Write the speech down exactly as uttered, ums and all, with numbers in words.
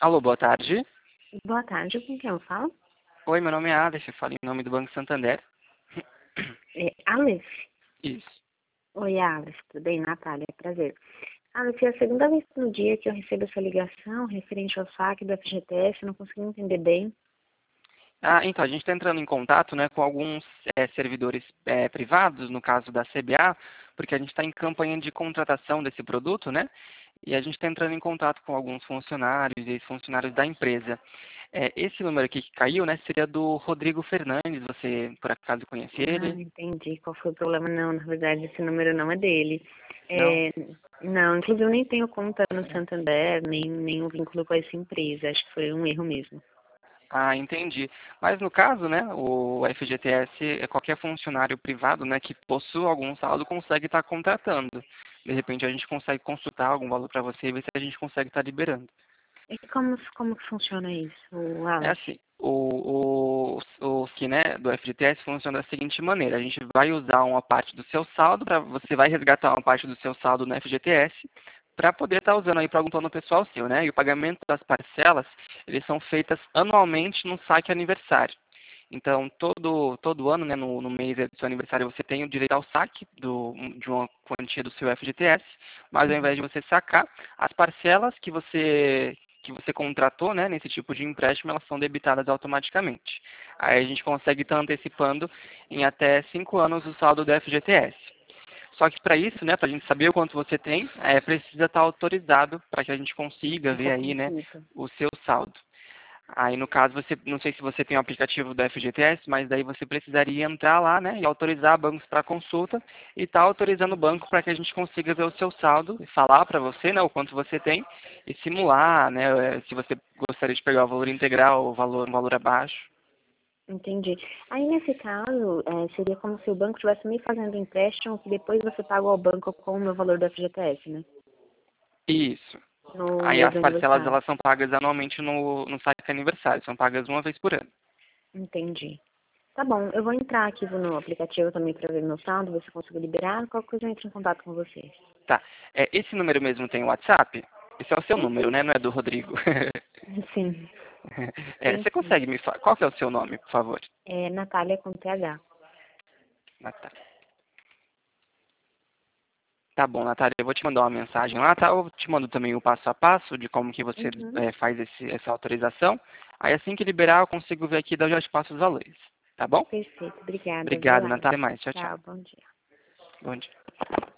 Alô, boa tarde. Boa tarde, com quem eu falo? Oi, meu nome é Alex, eu falo em nome do Banco Santander. É Aleph. Isso. Oi, Aleph, tudo bem? Natália, prazer. Aleph, é a segunda vez no dia que eu recebo essa ligação referente ao saque do F G T S, eu não consegui entender bem. Ah, então, a gente está entrando em contato, né, com alguns eh, servidores eh, privados, no caso da C B A, porque a gente está em campanha de contratação desse produto, né? E a gente está entrando em contato com alguns funcionários e ex-funcionários da empresa. Eh, esse número aqui que caiu, né, seria do Rodrigo Fernandes, você por acaso conhece Ah, ele? entendi qual foi o problema. Não, na verdade, esse número não é dele. Não? É, não, inclusive eu nem tenho conta no Santander, nem nenhum vínculo com essa empresa. Acho que foi um erro mesmo. Ah, entendi. Mas no caso, né, o F G T S, é qualquer funcionário privado, né, que possua algum saldo consegue estar contratando. De repente a gente consegue consultar algum valor para você e ver se a gente consegue estar liberando. E como, como que funciona isso, É Aleph? assim, o, o, o que, né, do F G T S funciona da seguinte maneira, a gente vai usar uma parte do seu saldo, para você vai resgatar uma parte do seu saldo no F G T S, para poder estar usando aí para algum plano pessoal seu, né? E o pagamento das parcelas, eles são feitas anualmente no saque aniversário. Então, todo, todo ano, né, no, no mês do seu aniversário, você tem o direito ao saque do, de uma quantia do seu F G T S, mas ao invés de você sacar, as parcelas que você, que você contratou, né, nesse tipo de empréstimo, elas são debitadas automaticamente. Aí a gente consegue estar antecipando em até cinco anos o saldo do F G T S. Só que para isso, né, para a gente saber o quanto você tem, é, precisa estar autorizado para que a gente consiga ver Essa aí, né, consulta. o seu saldo. Aí, no caso, você, não sei se você tem o aplicativo do F G T S, mas daí você precisaria entrar lá, né, e autorizar bancos para consulta e estar autorizando o banco para que a gente consiga ver o seu saldo e falar para você, né, o quanto você tem e simular, né, se você gostaria de pegar o valor integral ou valor, um valor abaixo. Entendi. Aí, nesse caso, é, seria como se o banco estivesse me fazendo um empréstimo que depois você paga ao banco com o meu valor do F G T S, né? Isso. No Aí mês as do parcelas aniversário. elas são pagas anualmente no, no saque aniversário, são pagas uma vez por ano. Entendi. Tá bom, eu vou entrar aqui no aplicativo também para ver meu saldo, ver se eu consigo liberar. Qualquer coisa eu entro em contato com vocês. Tá. É, esse número mesmo tem WhatsApp? Esse é o seu Tem número, sim. né? Não é do Rodrigo. Sim, É, tem você sim. consegue me falar? Qual que é o seu nome, por favor? É Natália com T H. Natália. Tá bom, Natália, eu vou te mandar uma mensagem lá, tá? Eu te mando também o passo a passo de como que você Uhum. é, faz esse, essa autorização. Aí assim que liberar, eu consigo ver aqui, daí eu já te passo os valores. Tá bom? Perfeito, obrigada, viu, Obrigado, Alex? Natália. Até mais. Tchau, tchau. Tchau, bom dia. Bom dia.